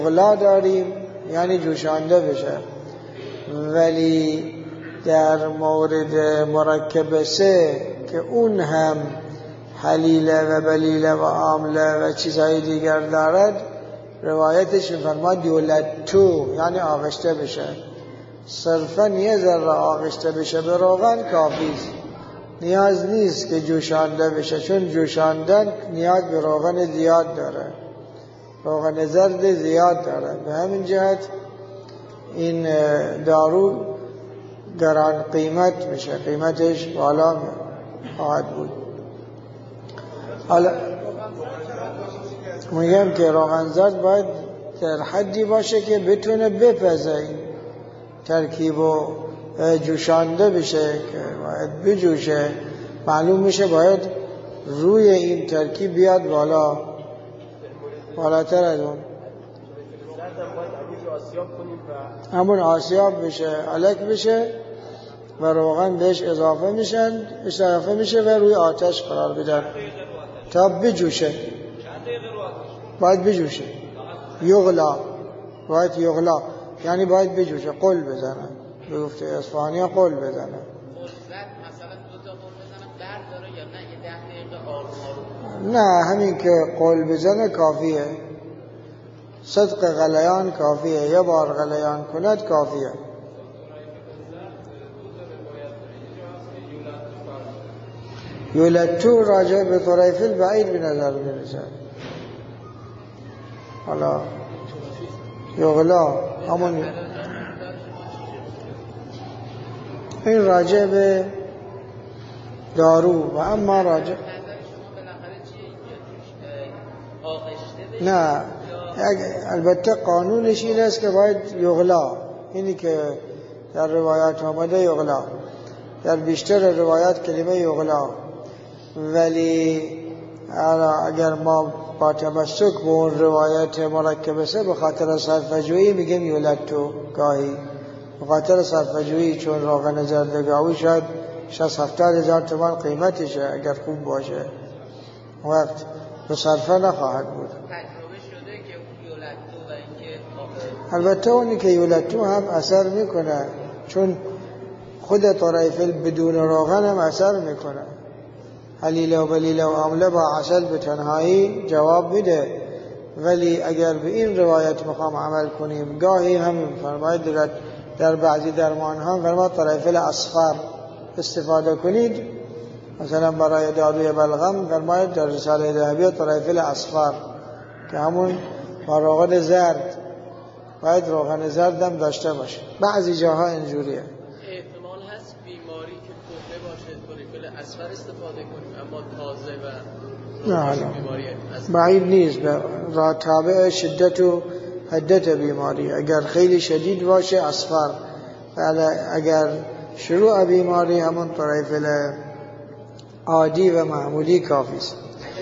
غلا داریم یعنی جوشانده بشه، ولی در مورد مرکب 3 که اون هم حلیله و بلیله و آمله و چیزهای دیگر دارد، روایتش می‌فرماد یولدتو یعنی آغشته بشه. صرفاً یه ذره آغشته بشه به روغن کافی است، نیاز نیست که جوشانده بشه، چون جوشاندن نیاز به روغن زیاد داره، روغن زرد زیاد داره. به همین جهت این دارو گران قیمت میشه، قیمتش بالا خواهد بود. حالا میگم که روغن زرد باید در حدی باشه که بتونه بپزه این ترکیب و جوشانده بشه، که باید بجوشه، معلوم میشه باید روی این ترکیب بیاد بالا، بالاتر از اون، همون آسیاب بشه، علک بشه و روغن بهش اضافه میشه و روی آتش قرار بدن تا بجوشه. باید بجوشه، یغلا، باید یغلا یعنی باید بجوشه، قل بزنن، به گفته اصفهانی ها قل بزنن. مثلا 2 تا قل بزنن درد داره یا نه؟ یه 10 دقیقه آروم نه، همین که قل بزنه کافیه، صدق غلیان کافیه، یه بار غلیان کند کافیه. یولدتو راجع به طریف البعید به نظر میرسه. حالا یغلا همون این راجع به دارو. و اما راجع نه، البته قانونش این است که باید یغلا، اینی که در روایات آمده یغلا، در بیشتر روایات کلمه یغلا، ولی اگر ما با تمسک به اون روایت مرکب 3 به خاطر صرفه‌جویی میگیم یولدتو، گاهی به خاطر صرفه‌جویی، چون روغن زردگاوی شاید 60-70 هزار تومان قیمتشه اگر خوب باشه، وقت به صرفه نخواهد بود. البته اونی که یولدتو هم اثر میکنه، چون خود طریفل بدون روغن هم اثر میکنه. حلیله و بلیله و آمله با عسل به تنهایی جواب میده، ولی اگر به این روایت میخوام عمل کنیم، گاهی هم فرماید در بعضی درمان ها فرماید طریفل اصفر استفاده کنید، مثلا برای داروی بلغم فرماید در رساله ذهبی طریفل اصفر که همون با روغن زرد، باید روغن زرد هم داشته باشه. بعضی جاها اینجوریه. احتمال هست بیماری که کهنه باشه طریفل اصفر استفاده کنیم، اما تازه و بیماری بعید نیست، را تابع شدت و حدت بیماری. اگر خیلی شدید باشه اصفر، اگر شروع بیماری همون طریفل عادی و معمولی کافی است.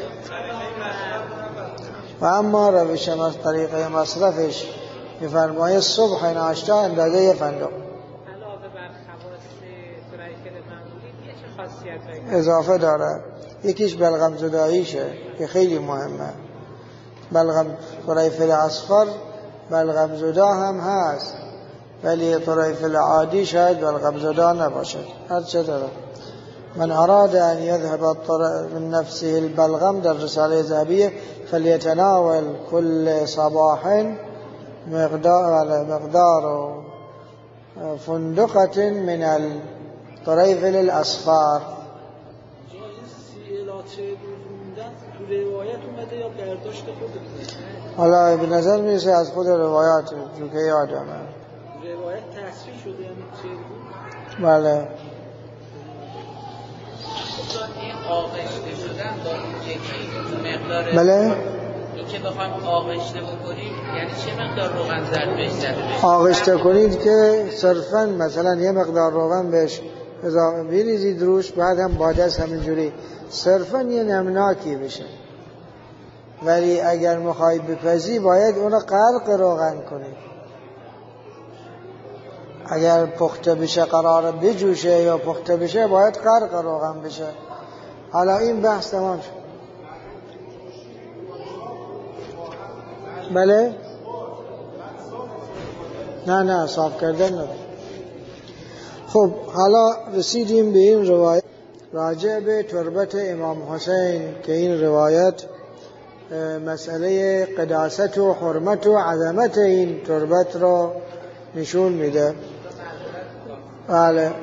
و اما روش طریقه مصرفش می‌فرماید صبح ناشتا اندازه فندق، علاوه بر خواص طریفل معمولی چه خاصیتایی اضافه داره. یکیش بلغم زداییشه که خیلی مهمه. بلغم طریفل اصفر بلغم زدا هم هست، ولی طریفل عادی شاید بلغم زدا نباشد. هر چه داره. من اراد ان يذهب من نفسه البلغم در رساله ذهبیه فلیتناول كل صباح مقدار فندقة من الطريفل الأصفر. حالا به نظر میرسه از خود روایات جو که یادمه روایت تصریح شده، یعنی چه؟ بله. این آغشته شدن با مقدار، بله این که بخوایم آغشته بکنیم یعنی چه مقدار روغن زرد بهش زده بشه؟ آغشته کنید که صرفاً مثلا یه مقدار روغن بهش اضافه بریزید روش، بعد هم بادست همینجوری صرفاً یه نمناکی بشه. ولی اگر میخوای بپزی باید اونو غرق روغن کنید. اگر پخته بشه قراره بجوشه یا پخته بشه باید غرق روغن بشه. حالا این بحث تمام شد. بله نه صاف کردن نداره. خب حالا رسیدیم به این روایت راجع به تربت امام حسین که این روایت مسئله قداست و حرمت و عظمت این تربت را نشون میده. بله. این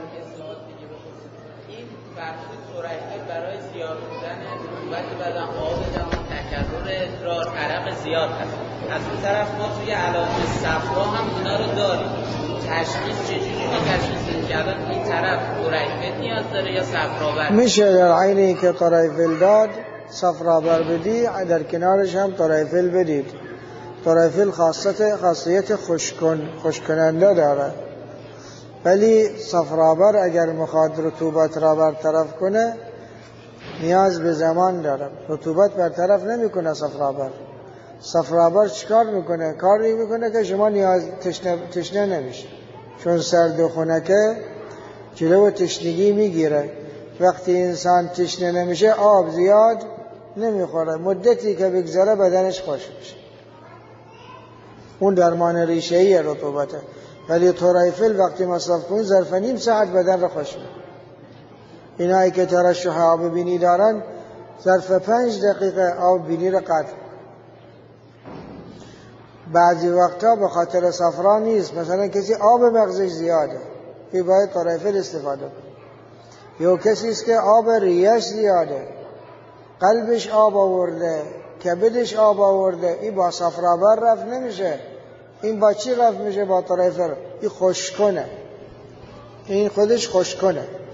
فرضی سرعی برای زیاد بودن تربت بدن آب جمع تکرر ادرار عرق زیاد هست. از اون طرف ما توی علامه صفرا هم اینا رو داریم. تشخیص چجوری ما تشخیص کردن این طرف طرایفل نیاز داره یا صفرابر؟ میشه در عینی که طرایفل داد صفرابر بدی، در کنارش هم طرایفل بدید. طرایفل خاصیت خشک‌کننده داره، ولی صفرابر اگر میخواد رطوبت را برطرف کنه نیاز به زمان داره. رطوبت برطرف نمیکنه صفرابر. صفرابر چیکار میکنه؟ کاری میکنه که شما تشنه نمیشه، چون سرد و خنکه جلو تشنگی میگیره. وقتی انسان تشنه نمیشه آب زیاد نمیخوره، مدتی که بگذره بدنش خشک میشه. اون درمان ریشه‌ای رطوبته. ولی طرایفل وقتی مصرف کنی ظرف نیم ساعت بدن رو خشک میکنه. اینایی که ترشح آب بینی دارن ظرف 5 دقیقه آب بینی رو قطع. بعضی وقتا به خاطر صفرا نیست، مثلا کسی آب مغزش زیاده این باید طرایفل استفاده کنه. یا کسی است که آب ریش زیاده، قلبش آب آورده، کبدش آب آورده، این با صفرابر رفت نمیشه. این با چی رفت میشه؟ با طرایفل. این خشک کنه، این خودش خشک کنه.